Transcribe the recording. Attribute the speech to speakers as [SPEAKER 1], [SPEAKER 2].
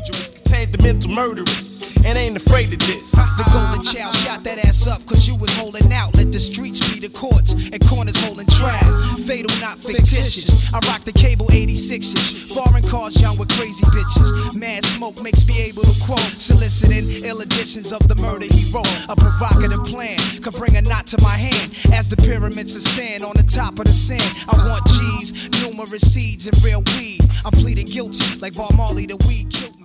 [SPEAKER 1] dangerous, contained the mental murderers, and ain't afraid of this.
[SPEAKER 2] The golden child shot that ass up cause you was holding out. Let the streets be the courts and corners holding trial. Fatal, not fictitious. I rock the cable 86's. Foreign cars young with crazy bitches. Mad smoke makes me able to quote, soliciting ill editions of the murder he wrote. A provocative plan could bring a knot to my hand as the pyramids stand on the top of the sand. I want G's, numerous seeds, and real weed. I'm pleading guilty like Bob Marley, the weed killed.